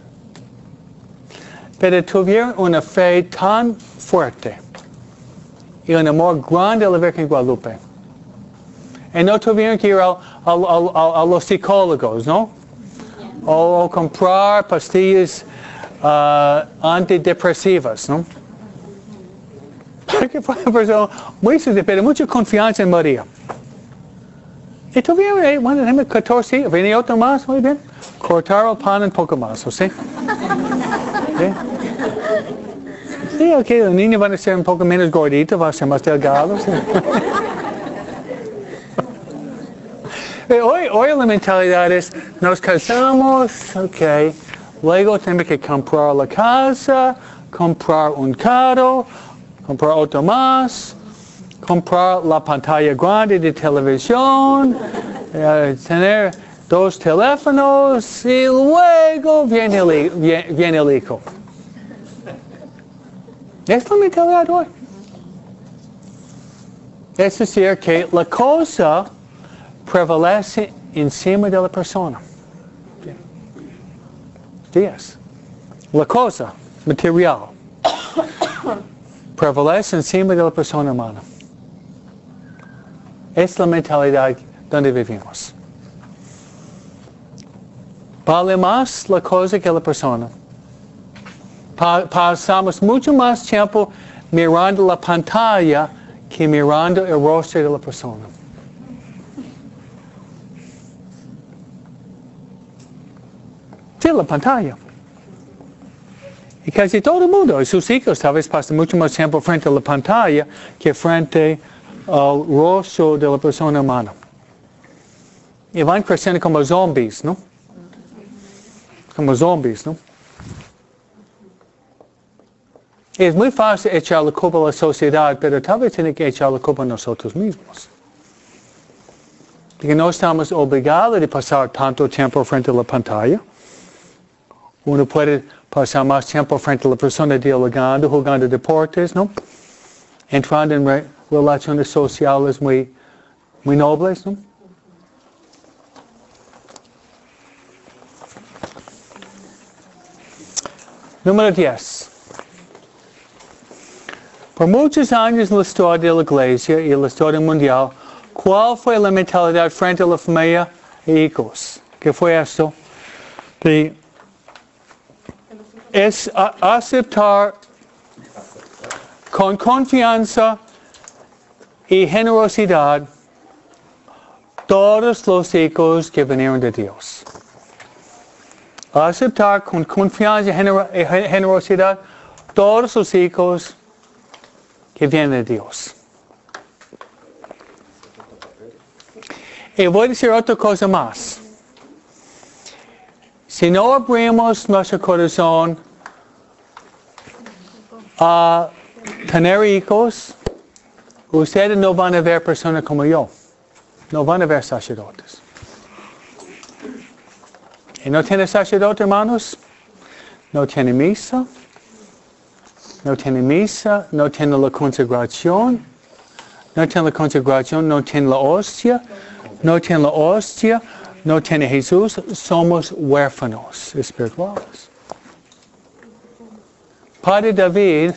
pero tuvieron una fe tan fuerte y un amor grande a la Virgen Guadalupe. Y no tuvieron que ir a, a, a, a los psicólogos, ¿no? O, o comprar pastillas uh, antidepresivas, ¿no? Porque fue una persona muy sencilla, pero mucha confianza en María. Y tuvieron, eh, bueno, tenemos catorce, ¿viene otro más? Muy bien. Cortar el pan un poco más, ¿o sí? ¿Sí? Sí, ok, los niños van a ser un poco menos gorditos, van a ser más delgados. hoy, hoy la mentalidad es, nos casamos, ok, luego tenemos que comprar la casa, comprar un carro, comprar otro más, comprar la pantalla grande de televisión, eh, tener dos teléfonos y luego viene el, viene, viene el hijo. Es la mentalidad hoy. Es decir, que la cosa prevalece encima de la persona. Días. La cosa material prevalece encima de la persona humana. Es la mentalidad donde vivimos. Vale más la cosa que la persona. Pa pasamos mucho más tiempo mirando la pantalla que mirando el rostro de la persona. Sí, la pantalla. Y casi todo el mundo, y sus hijos tal vez pasan mucho más tiempo frente a la pantalla que frente al rostro de la persona humana. Y van creciendo como zombies, ¿no? Como zombies, ¿no? Es muy fácil echar la culpa a la sociedad, pero tal vez tiene que echar la culpa a nosotros mismos. Porque no estamos obligados de pasar tanto tiempo frente a la pantalla. Uno puede pasar más tiempo frente a la persona dialogando, jugando deportes, ¿no? Entrando en re relaciones sociales muy, muy nobles, ¿no? Número diez. Por muchos años en la historia de la Iglesia y en la historia mundial, ¿cuál fue la mentalidad frente a la familia e hijos? ¿Qué fue esto? De, es a, aceptar con confianza y generosidad todos los hijos que vinieron de Dios. Aceptar con confianza y generosidad todos los hijos que vienen de Dios. Y voy a decir otra cosa más. Si no abrimos nuestro corazón a tener hijos, ustedes no van a ver personas como yo. No van a ver sacerdotes. ¿Y no tiene sacerdote, hermanos? No tiene misa. No tiene misa. No tiene la consagración. No tiene la consagración. No tiene la hostia. No tiene la hostia. No tiene Jesús. Somos huérfanos espirituales. Padre David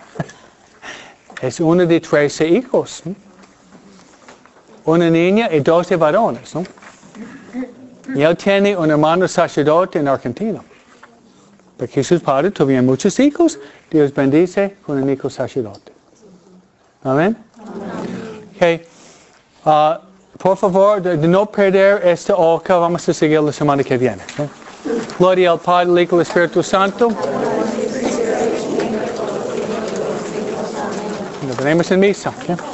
es uno de trece hijos, ¿no? Una niña y doce varones, ¿no? Y él tiene un hermano sacerdote en Argentina. Porque sus padres tuvieron muchos hijos. Dios bendice con un hijo sacerdote. Amén. Okay. Uh, por favor, de, de no perder esta oca, vamos a seguir la semana que viene, ¿no? Gloria al Padre, al Hijo y al Espíritu Santo. Nos veremos en misa. ¿Okay?